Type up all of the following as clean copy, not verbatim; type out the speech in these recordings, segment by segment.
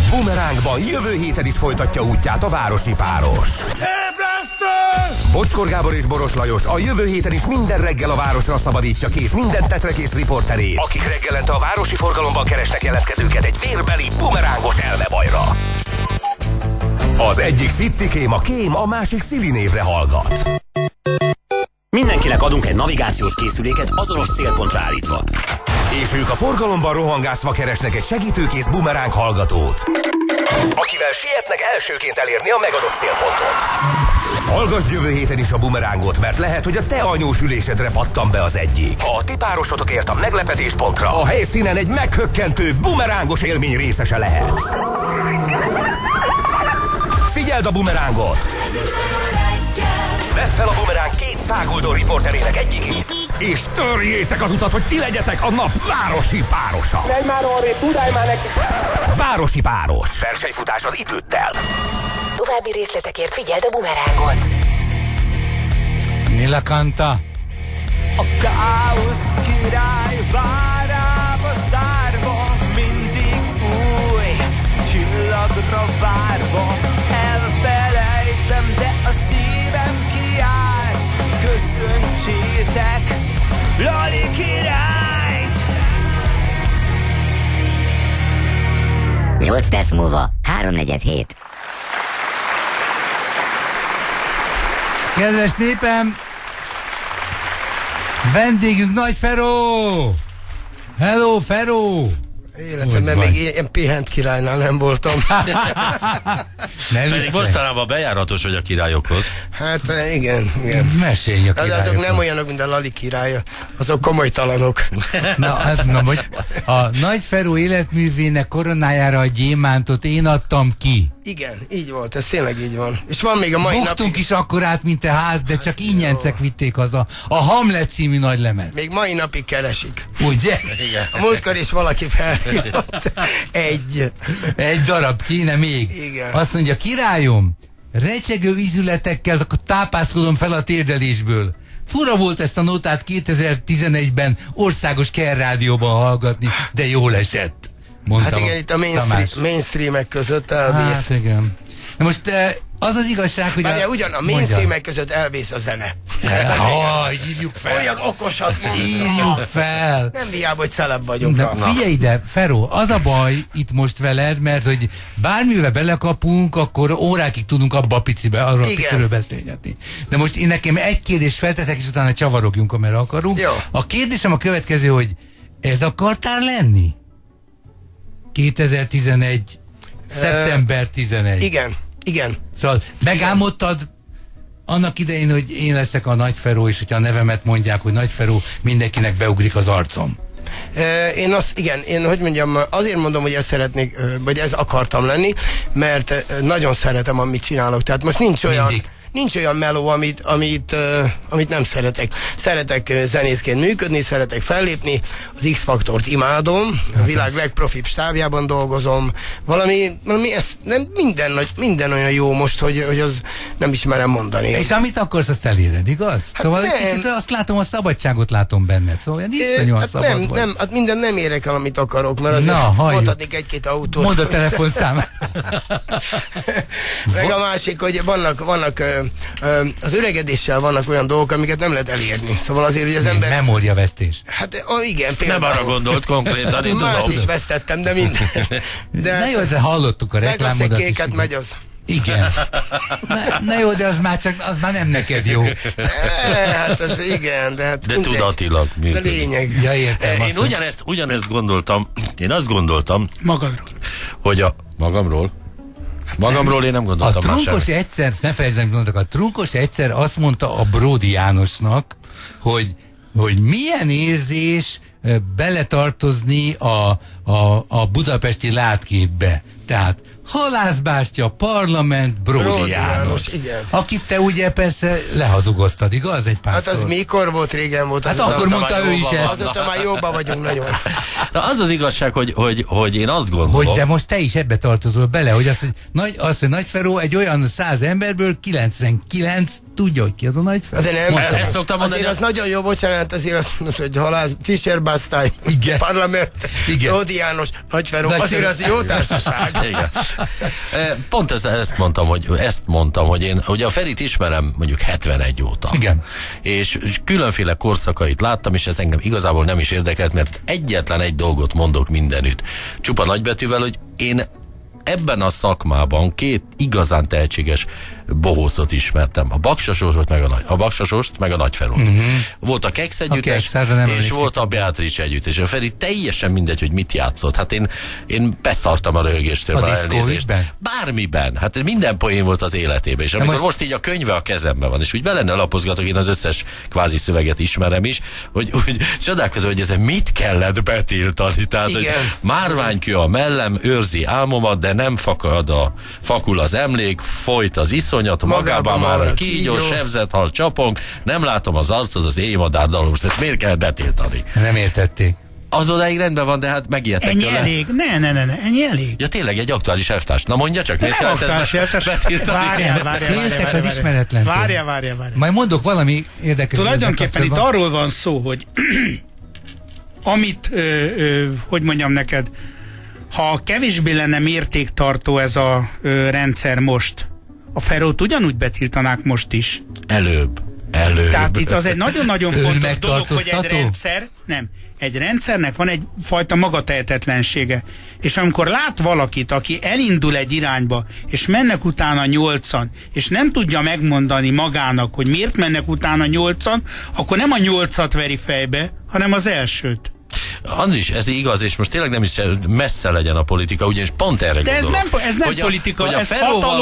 Bumerángban jövő héten is folytatja útját a városi páros. Ébresztő! Bocskor Gábor és Boros Lajos a jövő héten is minden reggel a városra szabadítja két minden tetrekész riporterét, akik reggelente a városi forgalomban keresnek jelentkezőket egy vérbeli bumerángos elmebajra. Az egyik Fittikém a Kém, a másik Szili névre hallgat. Mindenkinek adunk egy navigációs készüléket azonos célpontra állítva. És ők a forgalomban rohangászva keresnek egy segítőkész bumeráng hallgatót, akivel sietnek elsőként elérni a megadott célpontot. Hallgass jövő héten is a bumerángot, mert lehet, hogy a te anyós ülésedre pattan be az egyik. Ha a ti párosodokért a meglepetéspontra, a helyszínen egy meghökkentő bumerángos élmény részese lehetsz. Figyeld a bumerángot! Vedd fel a bumeráng két száguldó riporterének egyikét, és törjétek az utat, hogy ti legyetek a nap városi párosa. Menj már arrébb, tudálj már neki! Városi páros. Versenyfutás az időddel. További részletekért figyeld a bumerángot. Nila Canta. A káosz király várába zárva, mindig új csillagra várva. Elfelejtem, de a szívem kiáll. Köszöntsétek Lali királyt! 8 perc múlva 3:47. Kedves népem, vendégünk Nagy Feró! Hello, Feró! Életemben még ilyen pihent királynál nem voltam. Pedig mostanában bejáratos vagy a királyokhoz. Hát igen. Mesélj a de azok nem olyanok, mint a Lali királya. Azok komolytalanok. Na, a Nagy Feró életművének koronájára a gyémántot én adtam ki. Igen, így volt, ez tényleg így van. És van még a mai napig... Buktunk is akkorát, mint a ház, de csak ingyencek vitték haza. A Hamlet című nagy lemez. Még mai napig keresik. Ugye? Igen. A múltkor is valaki felhívott. Egy darab kéne még. Igen. Azt mondja, királyom, recsegő ízületekkel tápászkodom fel a térdelésből. Fura volt ezt a notát 2011-ben országos Kell Rádióban hallgatni, de jól esett. Mondtam, hát igen, itt a mainstreamek között elvész. Hát igen. Na most az az igazság, hogy... ugyan a mainstreamek között elvész a zene. Írjuk fel. Olyan okosat mondta. Írjuk fel. Nem hiába, hogy celeb vagyok. De figyelj ide, Feró, az a baj itt most veled, mert hogy bármivel belekapunk, akkor órákig tudunk abba a picibe, arról a piciről beszélgetni. De most én nekem egy kérdést felteszek, és utána csavarogjunk, amerre akarunk. Jó. A kérdésem a következő, hogy ez akartál lenni? 2011. Szeptember 11. Igen. Szóval megálmodtad annak idején, hogy én leszek a Nagy Feró, és hogyha a nevemet mondják, hogy Nagy Feró, mindenkinek beugrik az arcom. Én hogy mondjam, azért mondom, hogy ezt szeretnék, vagy ez akartam lenni, mert nagyon szeretem, amit csinálok. Tehát most nincs olyan meló, amit nem szeretek. Szeretek zenészként működni, szeretek fellépni, az X-faktort imádom, a világ legprofibb stábjában dolgozom, valami minden olyan jó most, hogy az nem is merem mondani. És amit akarsz, azt eléred, igaz? Hát szóval egy kicsit azt látom, a szabadságot látom benned, szóval iszonyúan szabad vagy. Hát minden nem érek el, amit akarok, mert azért mondhatnék egy-két autót. Mondd a telefonszámát. Meg a másik, hogy vannak az öregedéssel vannak olyan dolgok, amiket nem lehet elérni. Szóval azért, hogy az ember... Memóriavesztés. Hát igen, például. Nem arra gondolt konkrétan, én tudom. Mást is vesztettem, de minden. Na jó, de hallottuk a reklámodat is. Kéket megy az. Igen. Na jó, de az már nem neked jó. Hát az igen, de hát... De tudatilag működik. De lényeg. Ja, értem. Én ugyanezt gondoltam, én azt gondoltam... Magadról. Hogy Magamról én nem gondoltam már Trunkos egyszer, ne felejtsd, mondtak, a Trunkos egyszer azt mondta a Bródi Jánosnak, hogy milyen érzés beletartozni a budapesti látképbe. Tehát Halászbástya, parlament, Bródi János. Igen. Akit te ugye persze lehazugoztad, igaz? Egy párszor. Hát az mikor volt, régen volt. Hát akkor mondta ő is ezt. Azóta már jobban vagyunk nagyon. Na, az az igazság, hogy én azt gondolom. Hogy de most te is ebbe tartozol bele, hogy hogy Nagy Feró egy olyan 100 emberből 99 tudja, hogy ki az a Nagy Feró. De nem, ezt szoktam mondani. Azért az nagyon jó, bocsánat, azért azt mondta, hogy Halász, Fischer Basztály, parlament, Bródi János, Nagy Feró, azért az jó társaság. Igen. Pont ezt mondtam, hogy én ugye a Ferit ismerem mondjuk 71 óta. Igen. És különféle korszakait láttam, és ez engem igazából nem is érdekelt, mert egyetlen egy dolgot mondok mindenütt. Csupa nagybetűvel, hogy én ebben a szakmában két igazán tehetséges bohócot ismertem. A Baksasost meg a Nagyferót. Volt a Kex együttes, és volt a Beatrice együttes. A Feri teljesen mindegy, hogy mit játszott. Hát én beszartam a röhögéstől. A diszkóikben? Bármiben. Hát minden poén volt az életében. És amikor most így a könyve a kezemben van, és úgy bele lapozgatok, én az összes kvázi szöveget ismerem is, hogy csodálkozom, hogy ezen mit kellett betiltani. Tehát, hogy márványkő a mellem, őrzi álmomat, de nem fakul az emlék, folyt az iszonyat, magában már a kígyó, sebzett hal csapong, nem látom az arcod, az éjmadár dalos. Ezt miért kell betiltani? Nem értették. Az odáig rendben van, de hát megijedtek tőle. Ennyi elég? Ne, ennyi elég. Ja, tényleg egy aktuális elvtárs. Na mondja csak, miért kellett ezt betiltani? Féltek az ismeretlentől. Várja. Majd mondok valami érdekes. Tulajdonképpen itt arról van szó, hogy amit, hogy mondjam neked, ha kevésbé lenne mértéktartó ez a rendszer most, a Ferót ugyanúgy betiltanák most is. Előbb. Tehát itt az egy nagyon-nagyon fontos dolog, hogy egy rendszernek van egyfajta magatehetetlensége. És amikor lát valakit, aki elindul egy irányba, és mennek utána 8-an, és nem tudja megmondani magának, hogy miért mennek utána 8-an, akkor nem a 8-at veri fejbe, hanem az elsőt. Andris, ez igaz, és most tényleg nem is messze legyen a politika, ugyanis pont erre de gondolok. ez nem politika, ez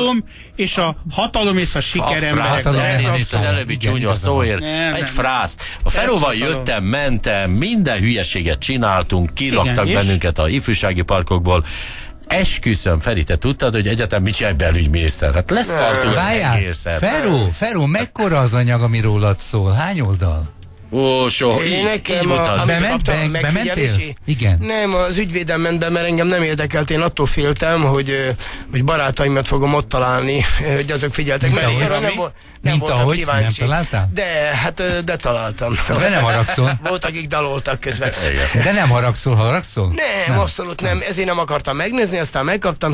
hatalom és a sikeremberek. Elnézést az előbbi csúnya szóért. Egy frászt. A Feróval jöttem, mentem, minden hülyeséget csináltunk, kiraktak bennünket a ifjúsági parkokból. Esküszöm, Feri, te tudtad, hogy egyetem mit csinál belügyminiszter? Hát leszartunk az egészet. Feró, mekkora az anyag, ami rólad szól? Hány oldal? Ó, soha, így bementél? Igen. Nem, az ügyvédem ment be, mert engem nem érdekelt, én attól féltem, hogy barátaimat fogom ott találni, hogy azok figyeltek, mert nem voltam kíváncsi. Nem találtál? De találtam. De nem haragszol. Volt, akik daloltak közben. De nem haragszol? Nem, abszolút nem. Ezért nem akartam megnézni, aztán megkaptam,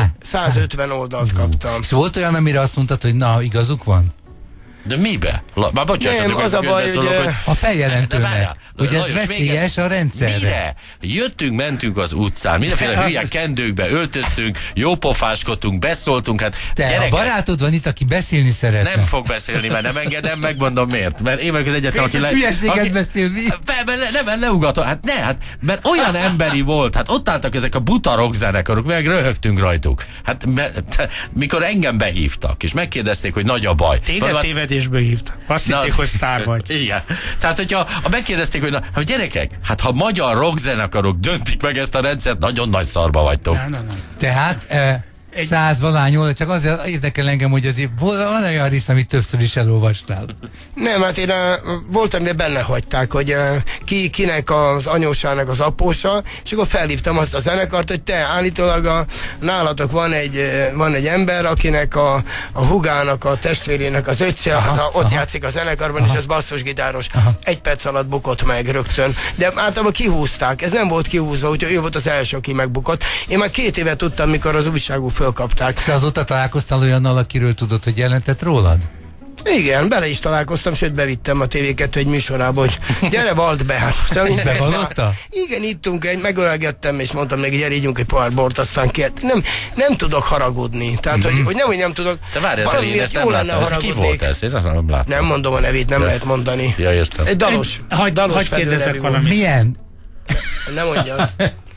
150 oldalt kaptam. És volt olyan, amire azt mondtad, hogy na, igazuk van? De mibe? Már bocsánat, nem, az a baj, hogy a feljelentőnek, hogy ez veszélyes a rendszerre. Mire? Jöttünk, mentünk az utcán, mindenféle hülye kendőkbe öltöztünk, jópofáskodtunk, beszóltunk, hát te, gyerekek, a barátod van itt, aki beszélni szeretne. Nem fog beszélni, mert nem engedem, megmondom miért. Mert én vagyok az egyetlen, aki hülyeséget beszél, mi? Nem leugatom, mert olyan emberi volt, hát ott álltak ezek a buta rockzenekarok, meg röhögtünk rajtuk. Hát mikor engem behívtak, és megkérdezték, hogy nagy a baj. Tévedésből hívtak. Azt hitték, hogy sztár vagy. Igen. Tehát, hogyha megkérdezték, hogy gyerekek, hát ha magyar rockzenekarok döntik meg ezt a rendszert, nagyon nagy szarba vagytok. Nem. Tehát 100-valány, csak azért érdekel engem, hogy azért van olyan rész, amit többször is elolvastál. Nem, hát én voltam, de benne hagyták, hogy kinek az anyósának az apósa, és akkor felhívtam azt a zenekart, hogy te állítólag nálatok van egy ember, akinek a hugának, a testvérének az öccse, ott játszik a zenekarban, és az basszusgitáros. 1 perc alatt bukott meg rögtön. De általában kihúzták, ez nem volt kihúzva, úgyhogy ő volt az első, aki megbukott. Én már 2 éve tudtam, mikor az újságú fölkapták. És azóta találkoztál olyannal, akiről tudod, hogy jelentett rólad? Igen, bele is találkoztam, sőt bevittem a TV2 egy műsorába, hogy gyere, vald be. Szóval bevallotta? Igen, ittunk, megölelgettem, és mondtam neki, gyere, ígyunk egy pohár bort, aztán kért. Nem tudok haragudni. Tehát, hogy nem tudok. Te várjál, Feri, ezt nem láttam. Ki volt ez? Én azt nem láttam. Nem mondom a nevét, nem lehet mondani. Ja, értem. Egy dalos. Hagy kérdezek valamit. Milyen? Nem mondjad.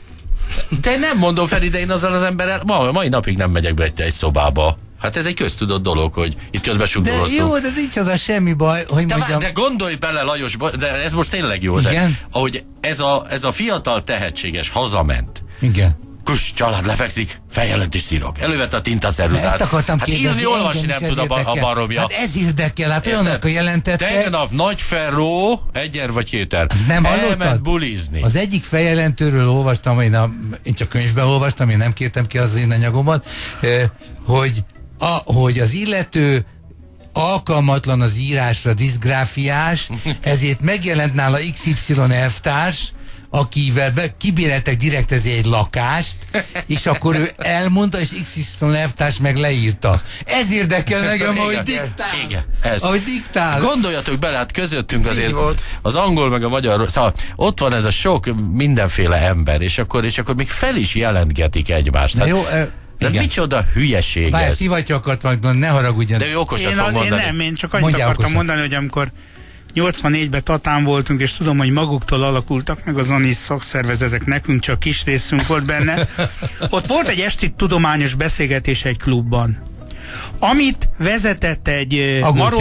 De nem mondom, Feri, de én azzal az emberrel mai napig nem megyek be egy szobába. Hát ez egy köztudott dolog, hogy itt közben sugdoloztunk. De jó, de nincs az a semmi baj, hogy mondjam... De gondolj bele, Lajos, de ez most tényleg jó. Igen? Ahogy ez a fiatal tehetséges hazament. Igen. Kus, család lefekszik, feljelentést írok. Elővette a tintaceruzát. Ezt akartam kérdezni. Írni, olvasni nem tud a baromja. Hát ez érdekel, hát olyanok a jelentettek. Tegnap Nagyferró, 1 vagy 2 nem elment bulizni. Az egyik feljelentőről olvastam, én csak könyvben olvastam, én nem kértem ki az én anyagomat, hogy az illető alkalmatlan az írásra, diszgráfiás, ezért megjelent nála XY elvtárs, akivel kibéreltek direktezni egy lakást, és akkor ő elmondta, és XY elvtárs meg leírta. Ez érdekel engem, ahogy diktál. Igen, ez. Ahogy diktál. Gondoljatok bele, hát közöttünk azért az angol meg a magyar, szóval ott van ez a sok mindenféle ember, és akkor még fel is jelentgetik egymást. Hát, jó, de micsoda hülyeség ez. Szivattyú akart mondani, ne haragudjon. De ő okosat fog mondani. Én csak annyit akartam mondani, hogy amikor 84-ben Tatán voltunk, és tudom, hogy maguktól alakultak meg az ANISZ szakszervezetek, nekünk csak kis részünk volt benne. Ott volt egy esti tudományos beszélgetés egy klubban, amit vezetett egy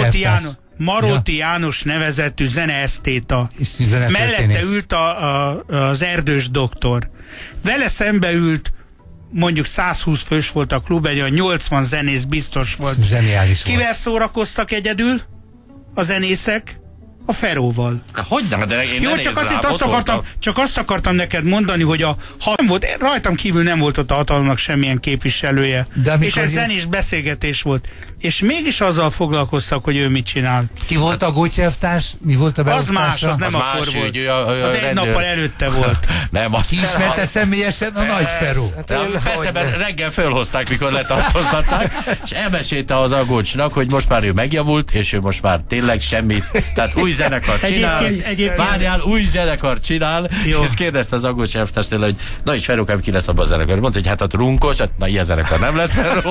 Maróti János nevezetű zeneesztéta. Mellette ült az Erdős doktor. Vele szembe ült, mondjuk 120 fős volt a klub, egy olyan 80 zenész biztos volt. Zseniális Kivel volt. szórakoztak egyedül a zenészek? A Feróval. Hogy nem, de én jó, csak azt akartam neked mondani, hogy nem volt, rajtam kívül nem volt ott a hatalomnak semmilyen képviselője. És ez zenés beszélgetés volt. És mégis azzal foglalkoztak, hogy ő mit csinál. Ki volt a Gócsevtárs? Mi volt a beosztása? Az más, az nem akkor volt. Az egy nappal előtte volt. Nem, azt ki ismerte személyesen a Nagy Feró. Persze, mert reggel fölhozták, mikor letartóztatták, és elmesélte az Agócsnak, hogy most már ő megjavult, és ő most már tényleg semmit, tehát új zenekart csinál, várjál, új zenekart csinál, jó. És kérdezte az Agócs elvtárs tőle, hogy na és Ferókám, ki lesz abban a zenekar? Mondta, hogy hát a Trunkos, hát na ilyen zenekar nem lesz, Feró.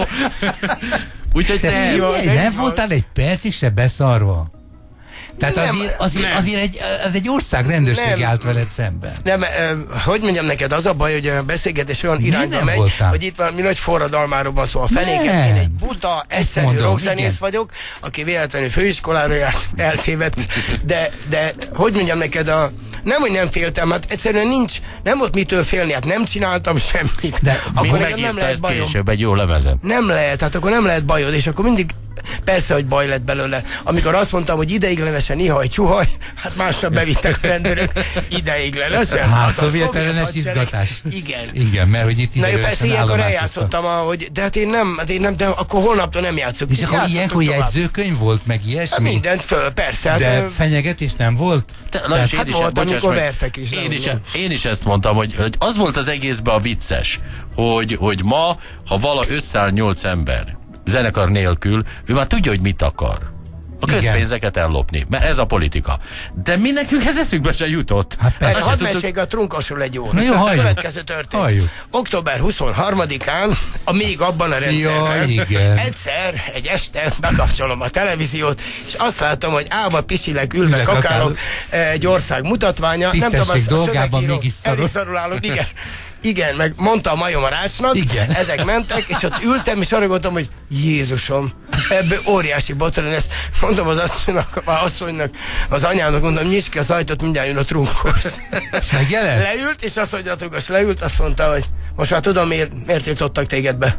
Úgyhogy nem voltál egy percig se beszarva. Tehát azért egy ország rendőrség állt veled szemben. Nem, hogy mondjam neked, az a baj, hogy a beszélgetés olyan irányba megy, hogy itt valami nagy forradalmáról van szó. A fenéket, én egy buta, egyszerű rockzenész vagyok, aki véletlenül főiskolára járt, eltévedt, de hogy mondjam neked, nem, hogy nem féltem, hát egyszerűen nem volt mitől félni, hát nem csináltam semmit. De akkor nem lehet bajom. Később egy jó lemezen. Nem lehet, hát akkor nem lehet bajod, és akkor mindig persze, hogy baj lett belőle. Amikor azt mondtam, hogy ideiglenesen ihaj, csuhaj, hát másnap bevittek a rendőrök ideiglenesen. Hát szovjet ellenes izgatás. Igen. Igen, mert hogy itt na jó, persze ilyenkor eljátszottam, de hát én nem, de akkor holnaptól nem játszok. És akkor ilyenkor jegyzőkönyv volt, meg ilyesmi? Hát mindent föl, persze. De fenyegetés nem volt? Hát volt, amikor vertek is. Én is ezt mondtam, hogy az volt az egészben a vicces, hogy ma, ha vala összeáll 8 ember, zenekar nélkül, ő már tudja, hogy mit akar. A közpénzeket ellopni, mert ez a politika. De mi nekünk ez eszünkbe se jutott. Hát hadd mesélj a Trunkosról egy jót. A következő történt. Halljuk. Október 23-án, még abban a rendszerben, egyszer, egy este bekapcsolom a televíziót, és azt látom, hogy álma pisilek, ülve kakálok, egy ország mutatványa. Tisztesség dolgában mégis szarul állok, igen. Igen, meg mondta a majom a rácsnak, ezek mentek, és ott ültem, és arra gondoltam, hogy Jézusom, ebből óriási botrány lesz. Mondom az asszonynak, az anyámnak, mondom, nyisd ki az ajtót, mindjárt jön a Trunkos. És megjelent? Leült, és azt mondja a Trunkos, leült, azt mondta, hogy most már tudom, miért tiltottak téged be.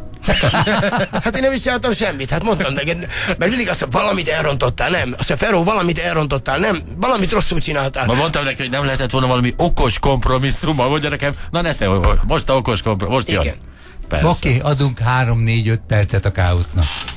Hát én nem is csináltam semmit, hát mondtam neked, mert mindig azt mondja, valamit elrontottál, nem. Azt mondja, Feró, valamit elrontottál, nem. Valamit rosszul csináltál. Ma mondtam neki, hogy nem lehetett volna valami okos kompromisszummal, mondja nekem, na nesze, most a okos kompromisszum, most jön. Oké, adunk 3-4-5 percet a káosznak.